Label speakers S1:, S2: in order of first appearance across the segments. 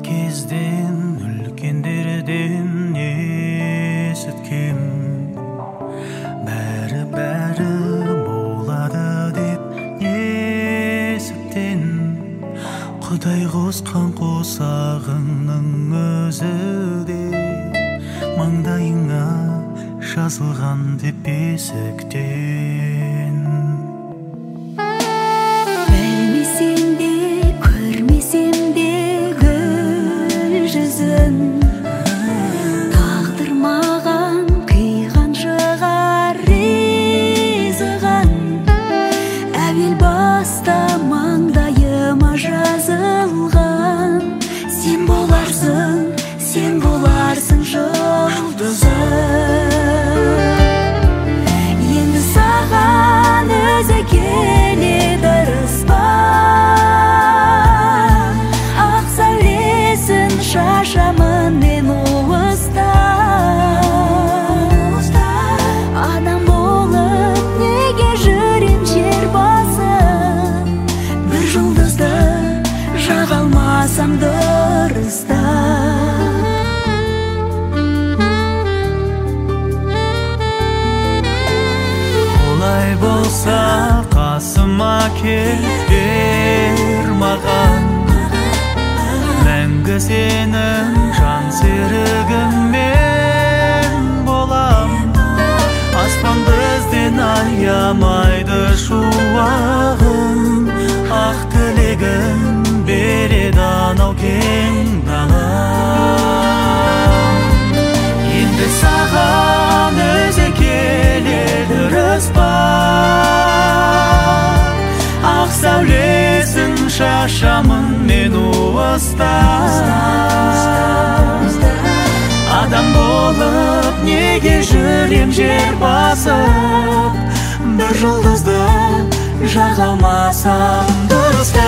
S1: кезден үлкендерден есіткем, бәрі болады деп несіптен. Құдай қосқан қосағыңның өзі де маңдайыңа жазылған деп бесіктен.
S2: Білмесем де көрмесем де гүл жүзін, тағдыр маған қиған шығар ризығын. Әуел баста маңдайыма жазылған, сен боларсың жұлдызым. Енді саған өзі келеді ырыспа, ақ сәулесін шашамын мен уыстап. Адам болып неге жүрем жер басып, бір жұлдызды жаға алмасам дұрыста.
S1: Олай болса қасыма кел, бер маған, мәңгі сенің жан серігім мен болам. Аспан бізден аямайды шуағын, ақ тілегін береді анау кең далам. Енді саған өзі келеді ырыспа, ақ сәулесін шашамын мен уыстап. Адам болып неге жүрем жер басып, бір жұлдызды жаға алмасам дұрыста.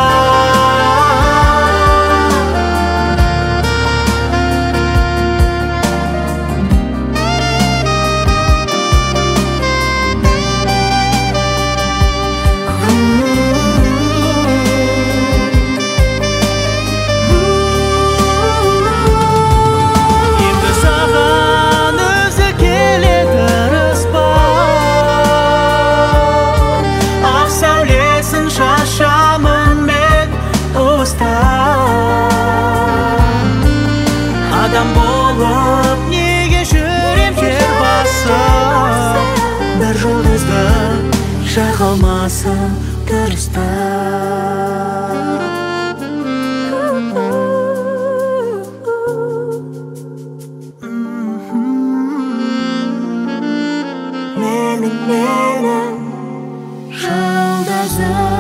S1: Адам болып неге жүрем жер басып, бір жұлдызды жаға алмасам дұрыста. Менің жұлдызым.